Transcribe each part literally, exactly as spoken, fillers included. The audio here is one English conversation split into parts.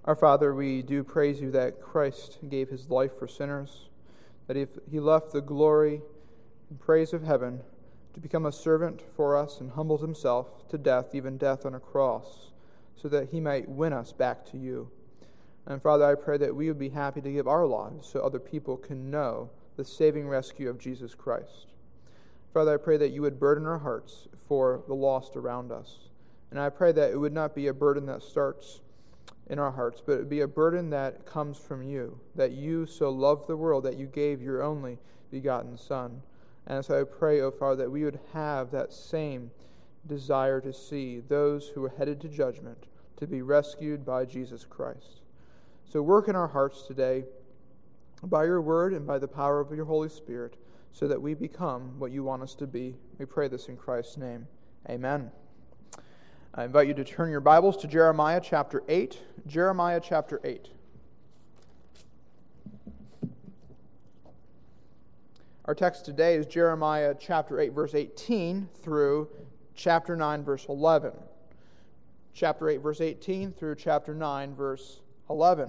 Our Father, we do praise you that Christ gave his life for sinners, that if he left the glory and praise of heaven to become a servant for us and humbled himself to death, even death on a cross, so that he might win us back to you. And Father, I pray that we would be happy to give our lives so other people can know the saving rescue of Jesus Christ. Father, I pray that you would burden our hearts for the lost around us. And I pray that it would not be a burden that starts in our hearts, but it would be a burden that comes from you, that you so loved the world that you gave your only begotten Son. And so I pray, O Father, that we would have that same desire to see those who are headed to judgment to be rescued by Jesus Christ. So work in our hearts today by your word and by the power of your Holy Spirit so that we become what you want us to be. We pray this in Christ's name. Amen. I invite you to turn your Bibles to Jeremiah chapter eight. Jeremiah chapter eight. Our text today is Jeremiah chapter eight, verse eighteen through chapter nine, verse eleven. Chapter eight, verse eighteen through chapter nine, verse eleven.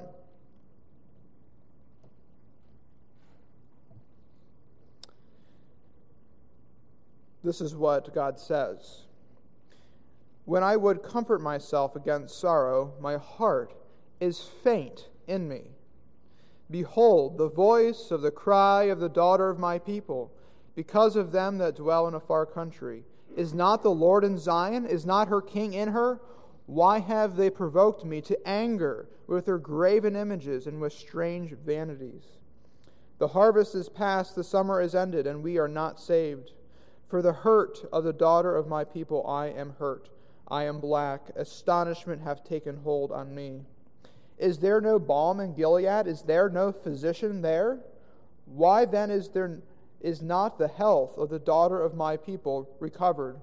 This is what God says. When I would comfort myself against sorrow, my heart is faint in me. Behold, the voice of the cry of the daughter of my people, because of them that dwell in a far country. Is not the Lord in Zion? Is not her king in her? Why have they provoked me to anger with their graven images and with strange vanities? The harvest is past, the summer is ended, and we are not saved. For the hurt of the daughter of my people I am hurt. I am black. Astonishment hath taken hold on me. Is there no balm in Gilead? Is there no physician there? Why then is there is not the health of the daughter of my people recovered?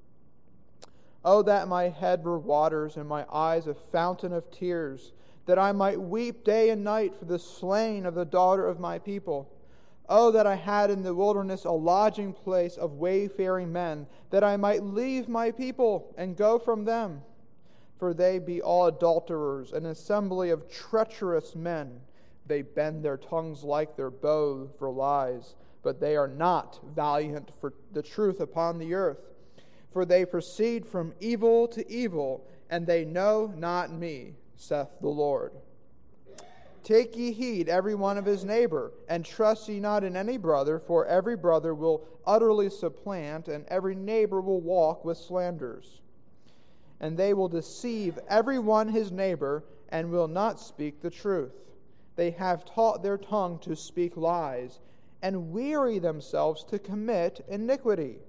Oh, that my head were waters and my eyes a fountain of tears, that I might weep day and night for the slain of the daughter of my people. Oh, that I had in the wilderness a lodging place of wayfaring men, that I might leave my people and go from them. For they be all adulterers, an assembly of treacherous men. They bend their tongues like their bow for lies, but they are not valiant for the truth upon the earth. For they proceed from evil to evil, and they know not me, saith the Lord. Take ye heed every one of his neighbor, and trust ye not in any brother, for every brother will utterly supplant, and every neighbor will walk with slanders. And they will deceive every one his neighbor, and will not speak the truth. They have taught their tongue to speak lies, and weary themselves to commit iniquity.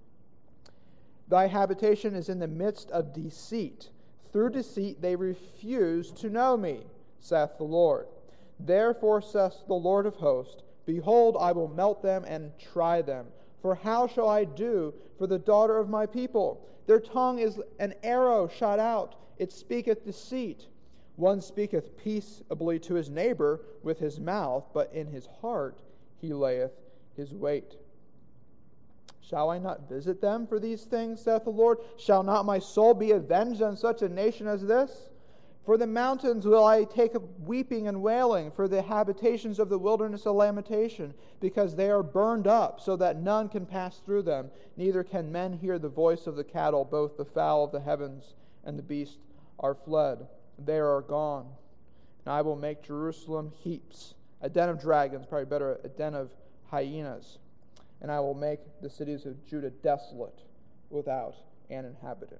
Thy habitation is in the midst of deceit. Through deceit they refuse to know me, saith the Lord. Therefore saith the Lord of hosts, Behold, I will melt them and try them. For how shall I do for the daughter of my people? Their tongue is an arrow shot out. It speaketh deceit. One speaketh peaceably to his neighbor with his mouth, but in his heart he layeth his weight. Shall I not visit them for these things, saith the Lord? Shall not my soul be avenged on such a nation as this? For the mountains will I take up weeping and wailing, for the habitations of the wilderness a lamentation, because they are burned up, so that none can pass through them, neither can men hear the voice of the cattle, both the fowl of the heavens and the beast are fled. They are gone. And I will make Jerusalem heaps, a den of dragons, probably better, a den of hyenas. And I will make the cities of Judah desolate, without an inhabitant.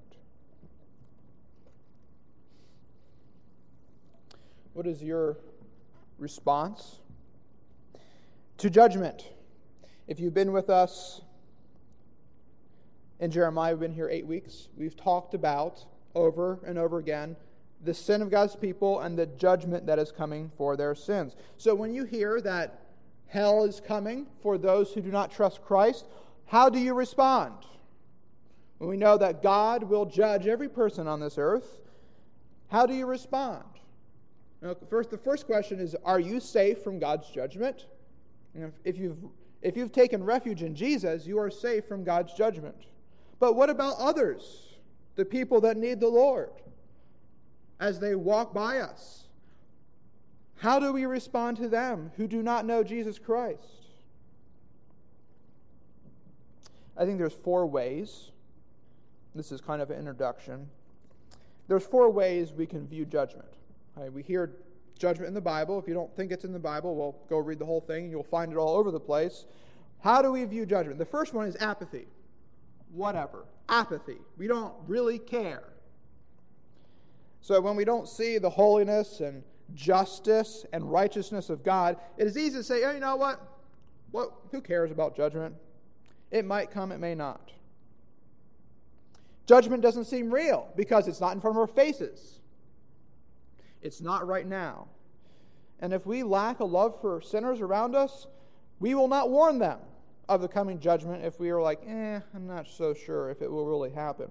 What is your response to judgment? If you've been with us in Jeremiah, we've been here eight weeks. We've talked about over and over again the sin of God's people and the judgment that is coming for their sins. So when you hear that hell is coming for those who do not trust Christ, how do you respond? When we know that God will judge every person on this earth, how do you respond? Now, first, the first question is, are you safe from God's judgment? And if, if you've if you've taken refuge in Jesus, you are safe from God's judgment. But what about others, the people that need the Lord, as they walk by us? How do we respond to them who do not know Jesus Christ? I think there's four ways. This is kind of an introduction. There's four ways we can view judgment. Right, we hear judgment in the Bible. If you don't think it's in the Bible, well, go read the whole thing and you'll find it all over the place. How do we view judgment? The first one is apathy. Whatever. Apathy. We don't really care. So when we don't see the holiness and justice and righteousness of God, it is easy to say, oh, you know what? What? Who cares about judgment? It might come, it may not. Judgment doesn't seem real because it's not in front of our faces. It's not right now. And if we lack a love for sinners around us, we will not warn them of the coming judgment if we are like, eh, I'm not so sure if it will really happen.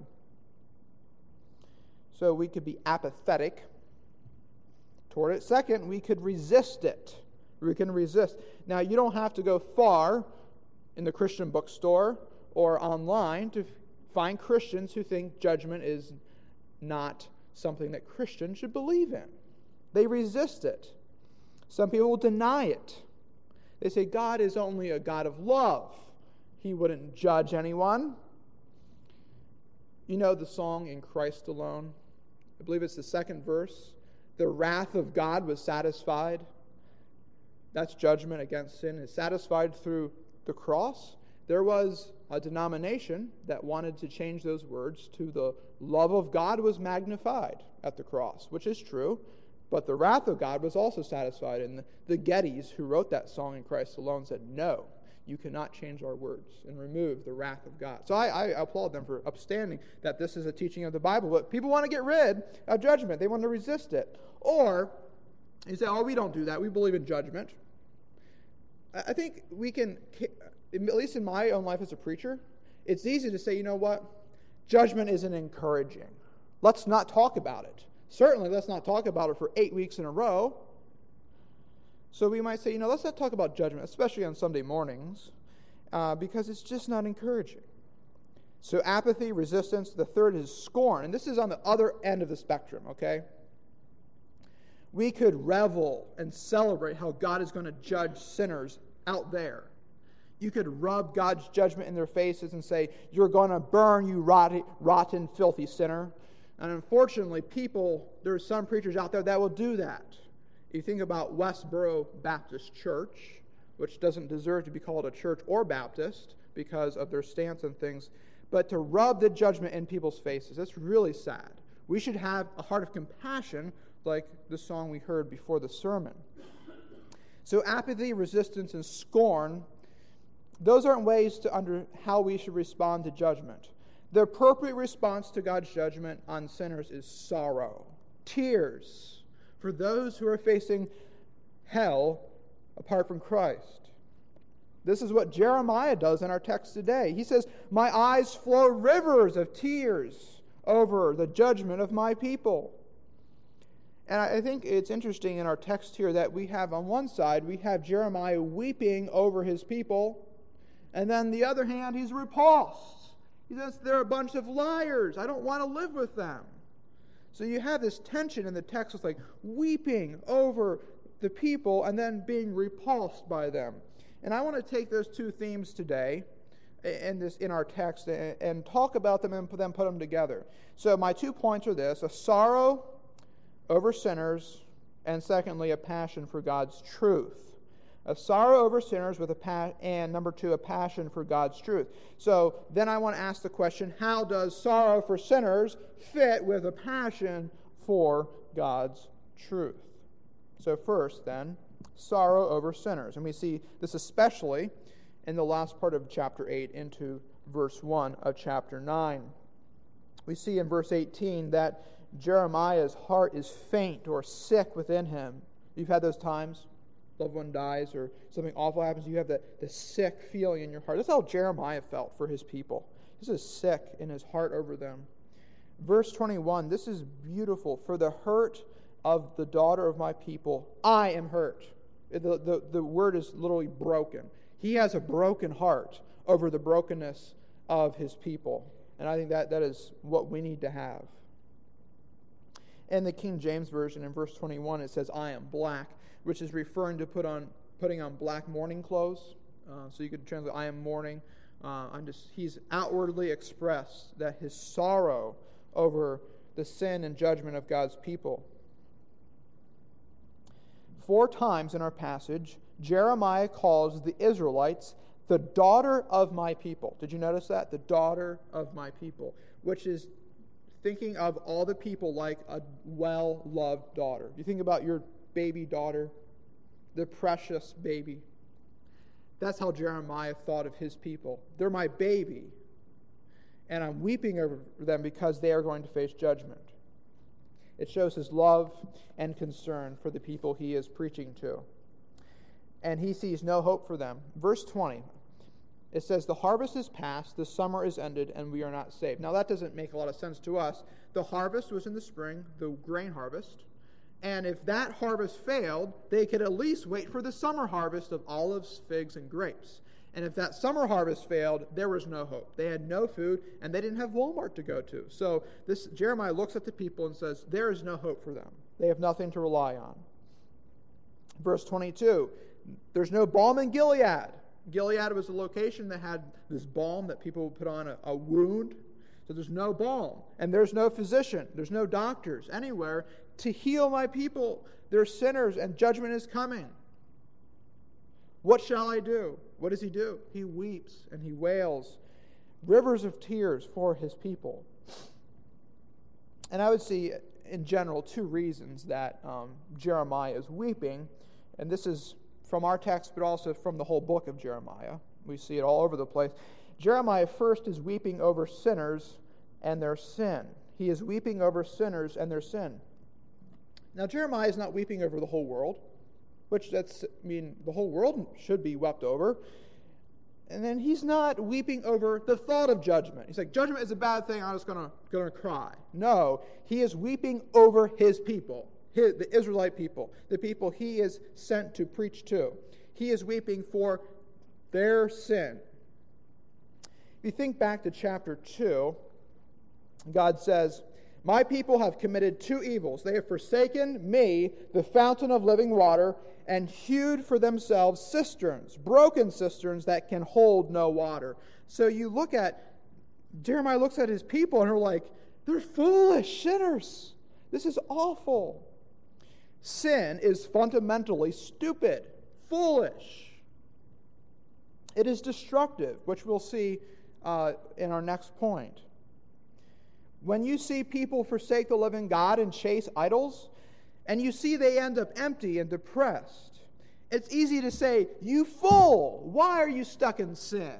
So we could be apathetic toward it. Second, we could resist it. We can resist. Now, you don't have to go far in the Christian bookstore or online to find Christians who think judgment is not something that Christians should believe in. They resist it. Some people will deny it. They say God is only a God of love. He wouldn't judge anyone. You know the song In Christ Alone? I believe it's the second verse. The wrath of God was satisfied. That's judgment against sin. It's satisfied through the cross. There was a denomination that wanted to change those words to the love of God was magnified at the cross, which is true. But the wrath of God was also satisfied. And the, the Gettys, who wrote that song In Christ Alone, said, no, you cannot change our words and remove the wrath of God. So I, I applaud them for upstanding that this is a teaching of the Bible. But people want to get rid of judgment. They want to resist it. Or you say, oh, we don't do that. We believe in judgment. I think we can, at least in my own life as a preacher, it's easy to say, you know what? Judgment isn't encouraging. Let's not talk about it. Certainly, let's not talk about it for eight weeks in a row. So we might say, you know, let's not talk about judgment, especially on Sunday mornings, uh, because it's just not encouraging. So apathy, resistance. The third is scorn. And this is on the other end of the spectrum, okay? We could revel and celebrate how God is going to judge sinners out there. You could rub God's judgment in their faces and say, you're going to burn, you rotten, rotten, filthy sinner. And unfortunately, people, there are some preachers out there that will do that. You think about Westboro Baptist Church, which doesn't deserve to be called a church or Baptist because of their stance and things, but to rub the judgment in people's faces, that's really sad. We should have a heart of compassion like the song we heard before the sermon. So apathy, resistance, and scorn, those aren't ways to under how we should respond to judgment. The appropriate response to God's judgment on sinners is sorrow, tears for those who are facing hell apart from Christ. This is what Jeremiah does in our text today. He says, my eyes flow rivers of tears over the judgment of my people. And I think it's interesting in our text here that we have on one side, we have Jeremiah weeping over his people, and then the other hand, he's repulsed. He says, they're a bunch of liars. I don't want to live with them. So you have this tension in the text. It's like weeping over the people and then being repulsed by them. And I want to take those two themes today in this in our text and, and talk about them and then put them together. So my two points are this: a sorrow over sinners, and secondly, a passion for God's truth. A sorrow over sinners with a pa- and number two, a passion for God's truth. So then I want to ask the question, how does sorrow for sinners fit with a passion for God's truth? So first then, sorrow over sinners. And we see this especially in the last part of chapter eight into verse one of chapter nine. We see in verse eighteen that Jeremiah's heart is faint or sick within him. You've had those times? Loved one dies or something awful happens, you have the, the sick feeling in your heart. That's how Jeremiah felt for his people. This is sick in his heart over them. Verse twenty-one, this is beautiful. For the hurt of the daughter of my people, I am hurt. The, the, the word is literally broken. He has a broken heart over the brokenness of his people. And I think that, that is what we need to have. In the King James Version, in verse twenty-one, it says, I am black, which is referring to put on putting on black mourning clothes. Uh, so you could translate, I am mourning. Uh, I'm just, he's outwardly expressed that his sorrow over the sin and judgment of God's people. Four times in our passage, Jeremiah calls the Israelites the daughter of my people. Did you notice that? The daughter of my people, which is thinking of all the people like a well-loved daughter. You think about your baby daughter, the precious baby. That's how Jeremiah thought of his people. They're my baby, and I'm weeping over them because they are going to face judgment. It shows his love and concern for the people he is preaching to. And he sees no hope for them. Verse twenty, it says, the harvest is past, the summer is ended, and we are not saved. Now that doesn't make a lot of sense to us. The harvest was in the spring, the grain harvest. And if that harvest failed, they could at least wait for the summer harvest of olives, figs, and grapes. And if that summer harvest failed, there was no hope. They had no food, and they didn't have Walmart to go to. So this Jeremiah looks at the people and says, there is no hope for them. They have nothing to rely on. Verse twenty-two, there's no balm in Gilead. Gilead was a location that had this balm that people would put on a, a wound. So there's no balm, and there's no physician. There's no doctors anywhere to heal my people. They're sinners, and judgment is coming. What shall I do? What does he do? He weeps and he wails rivers of tears for his people. And I would see, in general, two reasons that um, Jeremiah is weeping. And this is from our text, but also from the whole book of Jeremiah. We see it all over the place. Jeremiah first is weeping over sinners and their sin. He is weeping over sinners and their sin. Now, Jeremiah is not weeping over the whole world, which that's, I mean, the whole world should be wept over. And then he's not weeping over the thought of judgment. He's like, judgment is a bad thing, I'm just going to going to cry. No, he is weeping over his people, his, the Israelite people, the people he is sent to preach to. He is weeping for their sin. If you think back to chapter two, God says, my people have committed two evils. They have forsaken me, the fountain of living water, and hewed for themselves cisterns, broken cisterns that can hold no water. So you look at, Jeremiah looks at his people and are like, they're foolish sinners. This is awful. Sin is fundamentally stupid, foolish. It is destructive, which we'll see uh, in our next point. When you see people forsake the living God and chase idols, and you see they end up empty and depressed, it's easy to say, you fool, why are you stuck in sin?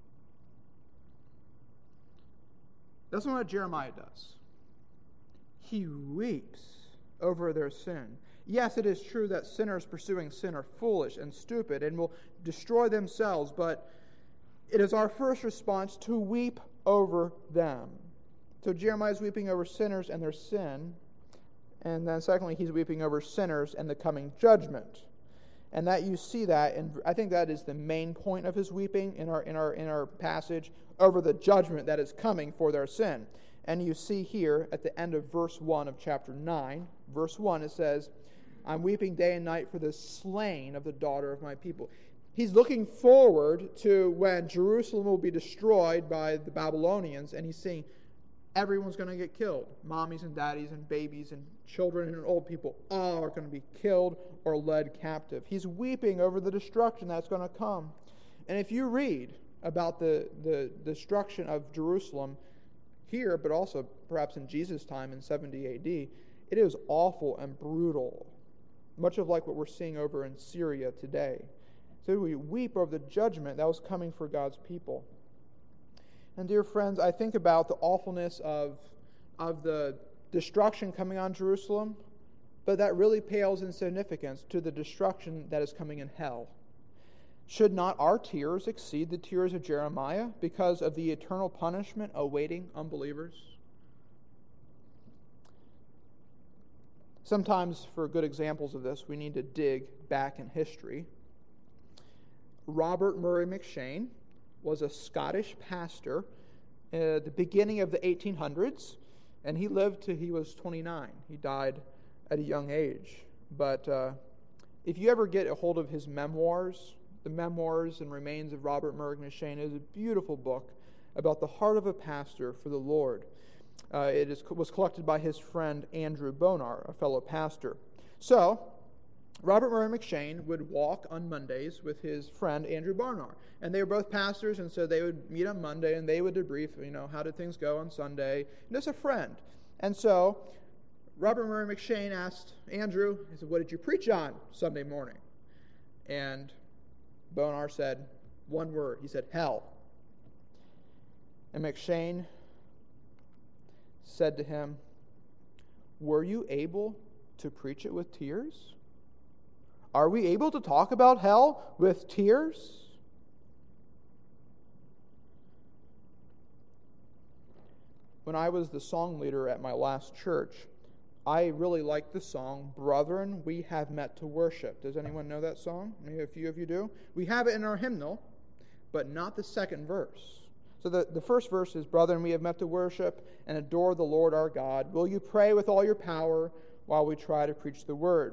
That's not what Jeremiah does. He weeps over their sin. Yes, it is true that sinners pursuing sin are foolish and stupid and will destroy themselves, but it is our first response to weep over them. So Jeremiah is weeping over sinners and their sin. And then secondly, he's weeping over sinners and the coming judgment. And that you see that, and I think that is the main point of his weeping in our in our in our passage, over the judgment that is coming for their sin. And you see here at the end of verse one of chapter nine, verse one, it says, I'm weeping day and night for the slain of the daughter of my people. He's looking forward to when Jerusalem will be destroyed by the Babylonians, and he's seeing everyone's going to get killed. Mommies and daddies and babies and children and old people all are going to be killed or led captive. He's weeping over the destruction that's going to come. And if you read about the, the destruction of Jerusalem here, but also perhaps in Jesus' time in seventy A D, it is awful and brutal, much of like what we're seeing over in Syria today. So we weep over the judgment that was coming for God's people. And dear friends, I think about the awfulness of, of the destruction coming on Jerusalem, but that really pales in significance to the destruction that is coming in hell. Should not our tears exceed the tears of Jeremiah because of the eternal punishment awaiting unbelievers? Sometimes, for good examples of this, we need to dig back in history. Robert Murray McCheyne was a Scottish pastor at the beginning of the eighteen hundreds, And he lived till he was twenty-nine. He died at a young age. But uh, if you ever get a hold of his memoirs, The Memoirs and Remains of Robert Murray M'Cheyne is a beautiful book about the heart of a pastor for the Lord. Uh, it is, was collected by his friend Andrew Bonar, a fellow pastor. So, Robert Murray M'Cheyne would walk on Mondays with his friend Andrew Bonar. And they were both pastors, and so they would meet on Monday, and they would debrief, you know, how did things go on Sunday, and just a friend. And so, Robert Murray M'Cheyne asked Andrew, he said, what did you preach on Sunday morning? And Bonar said one word. He said, hell. And M'Cheyne said to him, were you able to preach it with tears? Are we able to talk about hell with tears? When I was the song leader at my last church, I really liked the song, Brethren, We Have Met to Worship. Does anyone know that song? Maybe a few of you do. We have it in our hymnal, but not the second verse. So the, the first verse is, Brethren, we have met to worship and adore the Lord our God. Will you pray with all your power while we try to preach the word?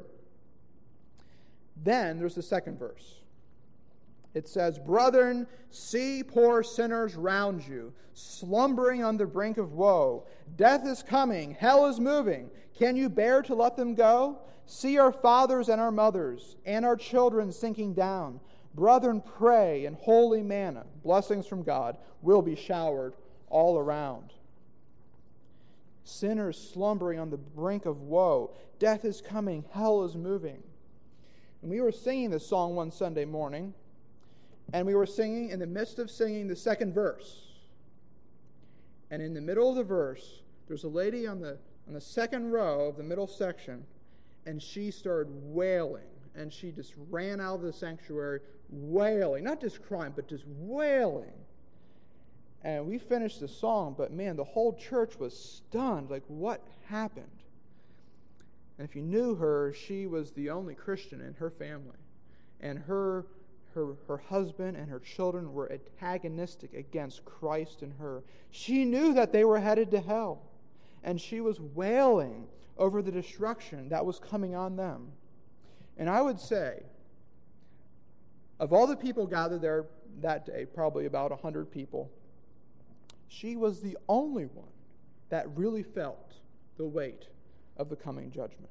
Then there's the second verse. It says, Brethren, see poor sinners round you, slumbering on the brink of woe. Death is coming, hell is moving. Can you bear to let them go? See our fathers and our mothers, and our children sinking down. Brethren, pray, and holy manna, blessings from God, will be showered all around. Sinners slumbering on the brink of woe. Death is coming, hell is moving. And we were singing this song one Sunday morning, and we were singing, in the midst of singing, the second verse. And in the middle of the verse, there's a lady on the on the second row of the middle section, and she started wailing. And she just ran out of the sanctuary wailing. Not just crying, but just wailing. And we finished the song, but man, the whole church was stunned. Like, what happened? And if you knew her, she was the only Christian in her family. And her Her, her husband and her children were antagonistic against Christ and her. She knew that they were headed to hell. And she was wailing over the destruction that was coming on them. And I would say, of all the people gathered there that day, probably about one hundred people, she was the only one that really felt the weight of the coming judgment.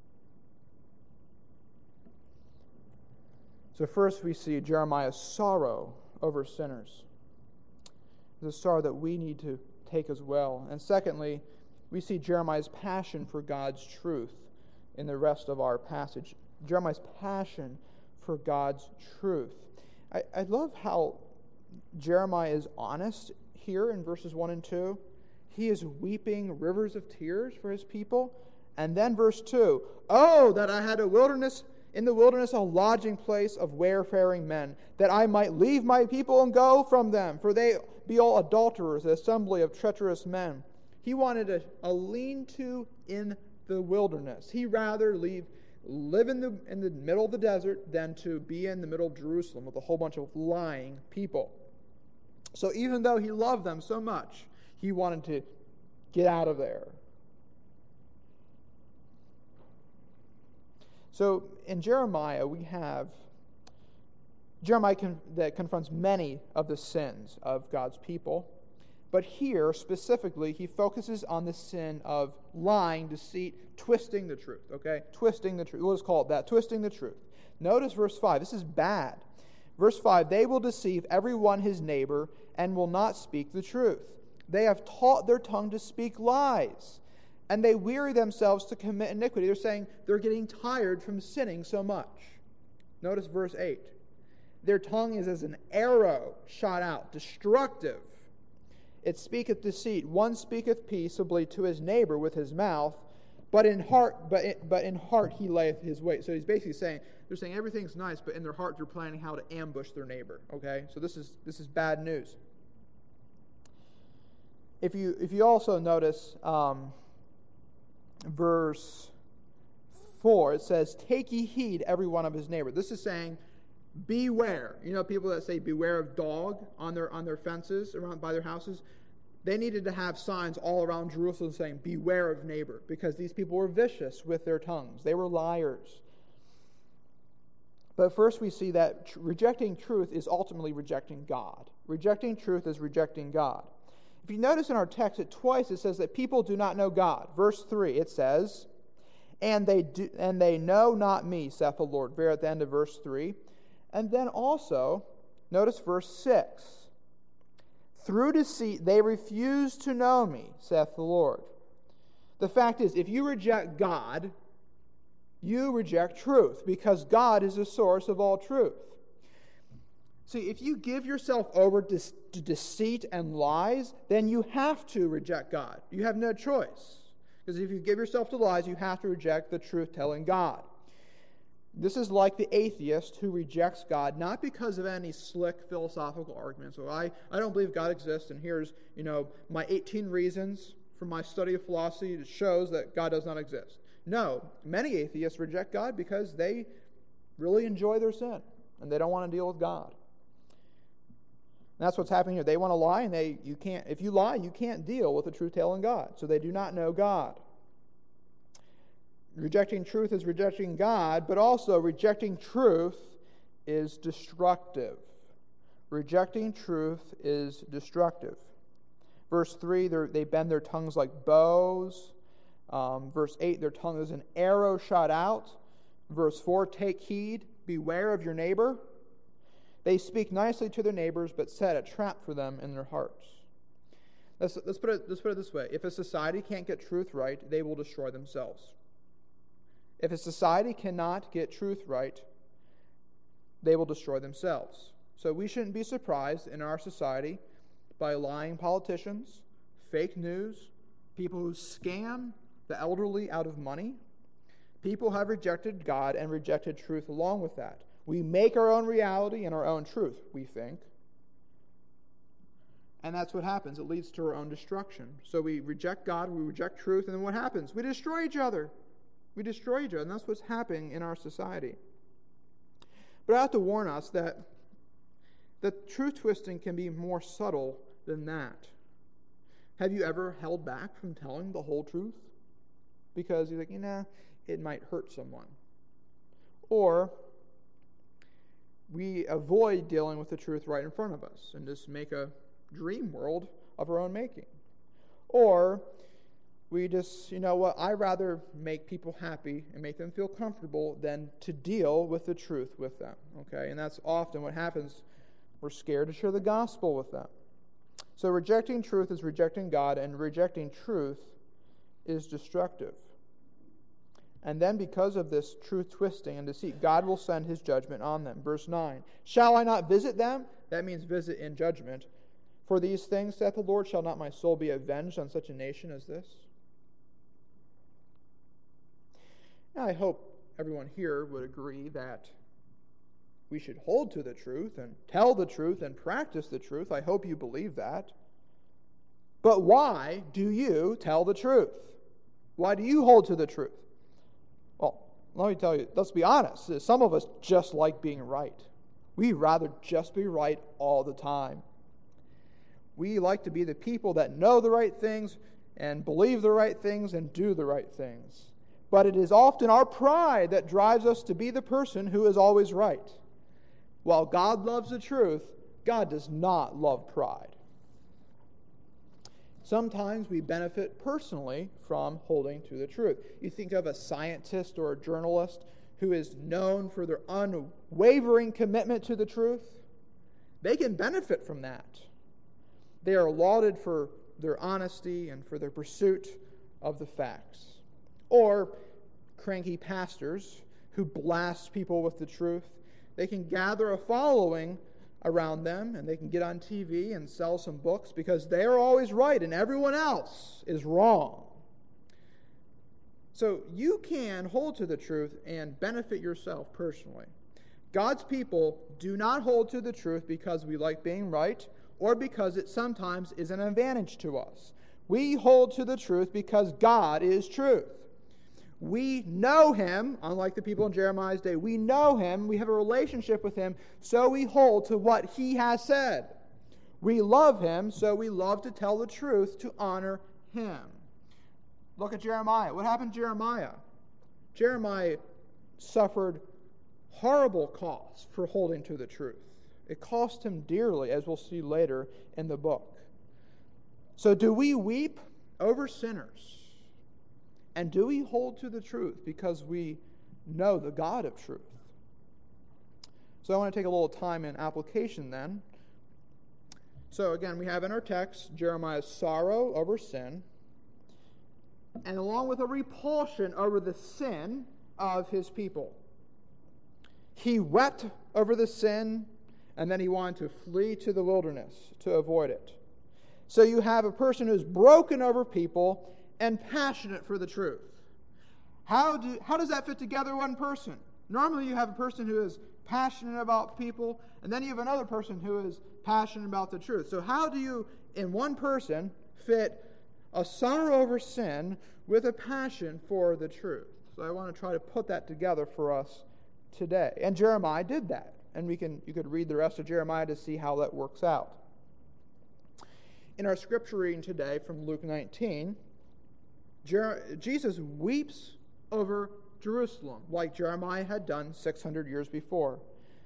So first we see Jeremiah's sorrow over sinners. It's a sorrow that we need to take as well. And secondly, we see Jeremiah's passion for God's truth in the rest of our passage. Jeremiah's passion for God's truth. I, I love how Jeremiah is honest here in verses one and two. He is weeping rivers of tears for his people. And then verse two, oh, that I had a wilderness in the wilderness a lodging place of wayfaring men, that I might leave my people and go from them, for they be all adulterers, the assembly of treacherous men. He wanted a, a lean-to in the wilderness. He'd rather leave, live in the, in the middle of the desert than to be in the middle of Jerusalem with a whole bunch of lying people. So even though he loved them so much, he wanted to get out of there. So in Jeremiah, we have Jeremiah con- that confronts many of the sins of God's people. But here, specifically, he focuses on the sin of lying, deceit, twisting the truth, okay? Twisting the truth. We'll just call it that, twisting the truth. Notice verse five. This is bad. Verse five, they will deceive everyone his neighbor and will not speak the truth. They have taught their tongue to speak lies, and they weary themselves to commit iniquity. They're saying they're getting tired from sinning so much. Notice verse eight. Their tongue is as an arrow shot out, destructive. It speaketh deceit. One speaketh peaceably to his neighbor with his mouth, but in heart, but in, but in heart he layeth his way. So he's basically saying, they're saying everything's nice, but in their heart they're planning how to ambush their neighbor. Okay? So this is this is bad news. If you if you also notice um, verse four, it says, take ye heed every one of his neighbor. This is saying, beware. You know, people that say beware of dog on their on their fences around by their houses. they needed to have signs all around Jerusalem saying, beware of neighbor, because these people were vicious with their tongues. They were liars. But first we see that tr- rejecting truth is ultimately rejecting God. Rejecting truth is rejecting God. If you notice in our text, it twice it says that people do not know God. Verse three, it says, and they do, and they know not me, saith the Lord. There at the end of verse three. And then also, notice verse six. Through deceit they refuse to know me, saith the Lord. The fact is, if you reject God, you reject truth, because God is the source of all truth. See, if you give yourself over to, to deceit and lies, then you have to reject God. You have no choice. Because if you give yourself to lies, you have to reject the truth-telling God. This is like the atheist who rejects God, not because of any slick philosophical arguments. So I, I don't believe God exists, and here's, you know, my eighteen reasons from my study of philosophy that shows that God does not exist. No, many atheists reject God because they really enjoy their sin, and they don't want to deal with God. And that's what's happening here. They want to lie, and they you can't. If you lie, you can't deal with the truth-telling God. So they do not know God. Rejecting truth is rejecting God, but also rejecting truth is destructive. Rejecting truth is destructive. Verse three, they bend their tongues like bows. Um, verse eight, their tongue is an arrow shot out. Verse four, take heed, beware of your neighbor. They speak nicely to their neighbors, but set a trap for them in their hearts. Let's, let's, put it, let's put it this way. If a society can't get truth right, they will destroy themselves. If a society cannot get truth right, they will destroy themselves. So we shouldn't be surprised in our society by lying politicians, fake news, people who scam the elderly out of money. People have rejected God and rejected truth along with that. We make our own reality and our own truth, we think. And that's what happens. It leads to our own destruction. So we reject God, we reject truth, and then what happens? We destroy each other. We destroy each other, and that's what's happening in our society. But I have to warn us that, that truth twisting can be more subtle than that. Have you ever held back from telling the whole truth? Because you're like, you know, it might hurt someone. Or we avoid dealing with the truth right in front of us and just make a dream world of our own making. Or we just, you know what, I'd rather make people happy and make them feel comfortable than to deal with the truth with them. Okay, and that's often what happens. We're scared to share the gospel with them. So rejecting truth is rejecting God, and rejecting truth is destructive. And then because of this truth twisting and deceit, God will send his judgment on them. Verse nine, shall I not visit them? That means visit in judgment. For these things, saith the Lord, shall not my soul be avenged on such a nation as this? Now, I hope everyone here would agree that we should hold to the truth and tell the truth and practice the truth. I hope you believe that. But why do you tell the truth? Why do you hold to the truth? Well, let me tell you, let's be honest. Some of us just like being right. We'd rather just be right all the time. We like to be the people that know the right things and believe the right things and do the right things. But it is often our pride that drives us to be the person who is always right. While God loves the truth, God does not love pride. Sometimes we benefit personally from holding to the truth. You think of a scientist or a journalist who is known for their unwavering commitment to the truth. They can benefit from that. They are lauded for their honesty and for their pursuit of the facts. Or cranky pastors who blast people with the truth. They can gather a following around them, and they can get on T V and sell some books because they are always right and everyone else is wrong. So you can hold to the truth and benefit yourself personally. God's people do not hold to the truth because we like being right or because it sometimes is an advantage to us. We hold to the truth because God is truth. We know him, unlike the people in Jeremiah's day. We know him, we have a relationship with him, so we hold to what he has said. We love him, so we love to tell the truth to honor him. Look at Jeremiah. What happened to Jeremiah? Jeremiah suffered horrible costs for holding to the truth. It cost him dearly, as we'll see later in the book. So do we weep over sinners? And do we hold to the truth because we know the God of truth? So I want to take a little time in application then. So again, we have in our text Jeremiah's sorrow over sin, and along with a repulsion over the sin of his people. He wept over the sin, and then he wanted to flee to the wilderness to avoid it. So you have a person who's broken over people and passionate for the truth. How do how does that fit together one person? Normally you have a person who is passionate about people, and then you have another person who is passionate about the truth. So how do you, in one person, fit a sorrow over sin with a passion for the truth? So I want to try to put that together for us today. And Jeremiah did that. And we can you could read the rest of Jeremiah to see how that works out. In our scripture reading today from Luke nineteen, Jer- Jesus weeps over Jerusalem, like Jeremiah had done six hundred years before.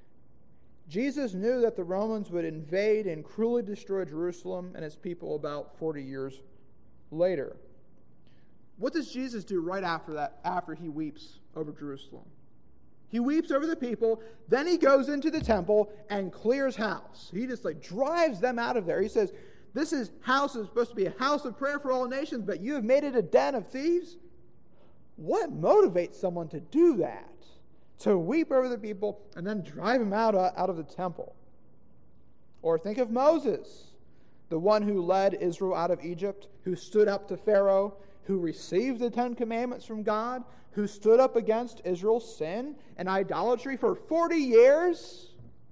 Jesus knew that the Romans would invade and cruelly destroy Jerusalem and its people about forty years later. What does Jesus do right after that, after he weeps over Jerusalem? He weeps over the people, then he goes into the temple and clears house. He just like drives them out of there. He says, this is house is supposed to be a house of prayer for all nations, but you have made it a den of thieves? What motivates someone to do that? To weep over the people and then drive them out, uh, out of the temple? Or think of Moses, the one who led Israel out of Egypt, who stood up to Pharaoh, who received the Ten Commandments from God, who stood up against Israel's sin and idolatry for forty years.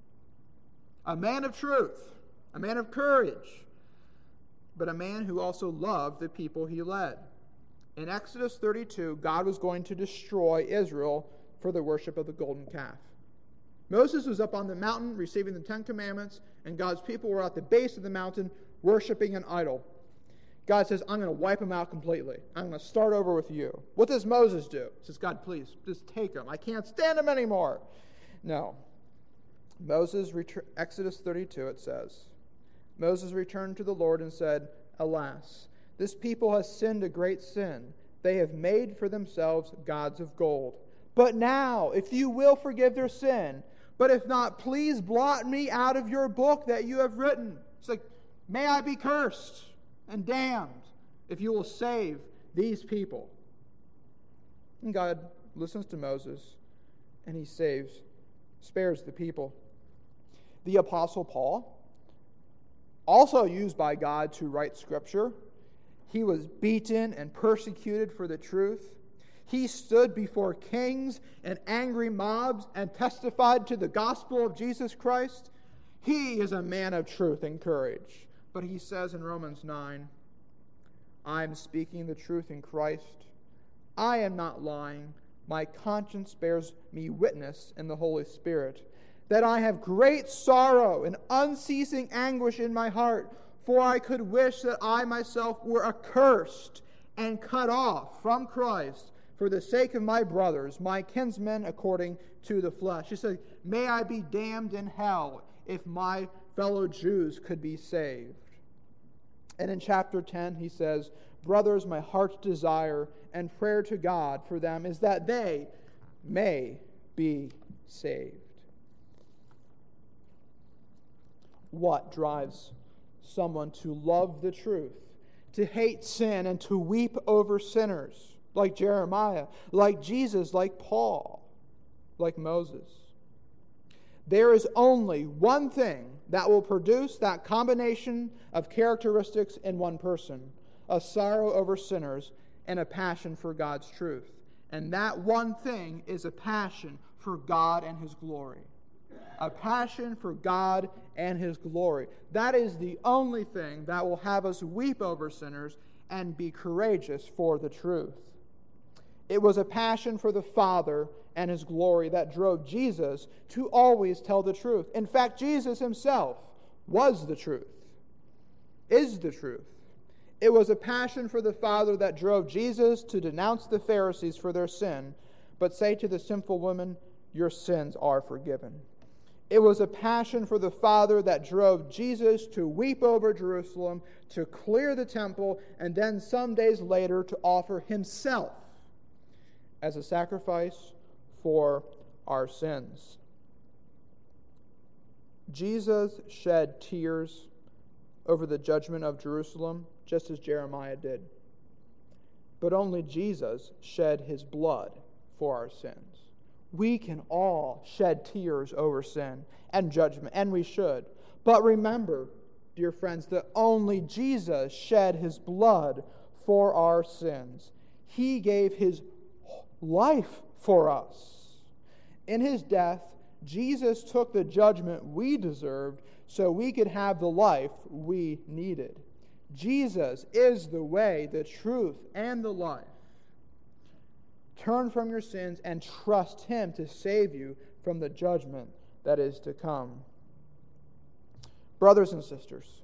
A man of truth, a man of courage, but a man who also loved the people he led. In Exodus thirty-two, God was going to destroy Israel for the worship of the golden calf. Moses was up on the mountain receiving the Ten Commandments, and God's people were at the base of the mountain worshiping an idol. God says, I'm going to wipe them out completely. I'm going to start over with you. What does Moses do? He says, God, please, just take them. I can't stand them anymore. No. Moses, Exodus thirty-two, it says, Moses returned to the Lord and said, Alas, this people has sinned a great sin. They have made for themselves gods of gold. But now, if you will forgive their sin, but if not, please blot me out of your book that you have written. It's like, may I be cursed and damned if you will save these people. And God listens to Moses, and he saves, spares the people. The Apostle Paul, also used by God to write Scripture, he was beaten and persecuted for the truth. He stood before kings and angry mobs and testified to the gospel of Jesus Christ. He is a man of truth and courage. But he says in Romans nine, I am speaking the truth in Christ. I am not lying. My conscience bears me witness in the Holy Spirit that I have great sorrow and unceasing anguish in my heart, for I could wish that I myself were accursed and cut off from Christ for the sake of my brothers, my kinsmen according to the flesh. He said, may I be damned in hell if my fellow Jews could be saved. And in chapter ten, he says, brothers, my heart's desire and prayer to God for them is that they may be saved. What drives someone to love the truth, to hate sin, and to weep over sinners, like Jeremiah, like Jesus, like Paul, like Moses? There is only one thing that will produce that combination of characteristics in one person: a sorrow over sinners and a passion for God's truth. And that one thing is a passion for God and His glory. A passion for God and His glory. That is the only thing that will have us weep over sinners and be courageous for the truth. It was a passion for the Father and His glory that drove Jesus to always tell the truth. In fact, Jesus Himself was the truth. is the truth. It was a passion for the Father that drove Jesus to denounce the Pharisees for their sin, but say to the sinful woman, "Your sins are forgiven." It was a passion for the Father that drove Jesus to weep over Jerusalem, to clear the temple, and then some days later to offer himself as a sacrifice for our sins. Jesus shed tears over the judgment of Jerusalem, just as Jeremiah did. But only Jesus shed his blood for our sins. We can all shed tears over sin and judgment, and we should. But remember, dear friends, that only Jesus shed his blood for our sins. He gave his life for us. In his death, Jesus took the judgment we deserved so we could have the life we needed. Jesus is the way, the truth, and the life. Turn from your sins and trust him to save you from the judgment that is to come. Brothers and sisters,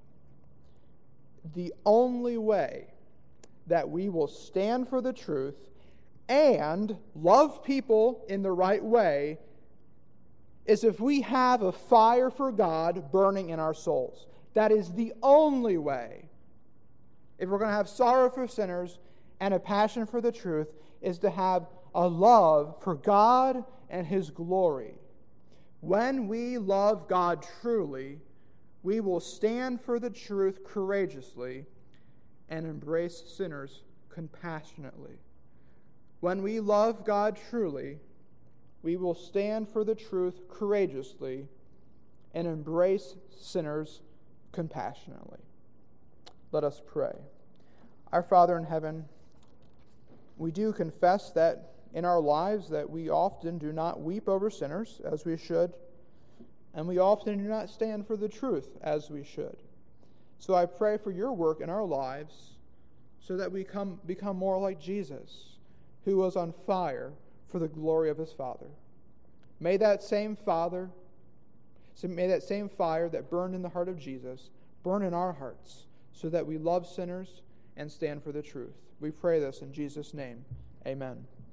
the only way that we will stand for the truth and love people in the right way is if we have a fire for God burning in our souls. That is the only way. If we're going to have sorrow for sinners and a passion for the truth, is to have a love for God and his glory. When we love God truly, we will stand for the truth courageously and embrace sinners compassionately. When we love God truly, we will stand for the truth courageously and embrace sinners compassionately. Let us pray. Our Father in heaven, we do confess that in our lives that we often do not weep over sinners as we should, and we often do not stand for the truth as we should. So I pray for your work in our lives so that we come, become more like Jesus, who was on fire for the glory of his Father. May that same Father, may that same fire that burned in the heart of Jesus burn in our hearts so that we love sinners and stand for the truth. We pray this in Jesus' name. Amen.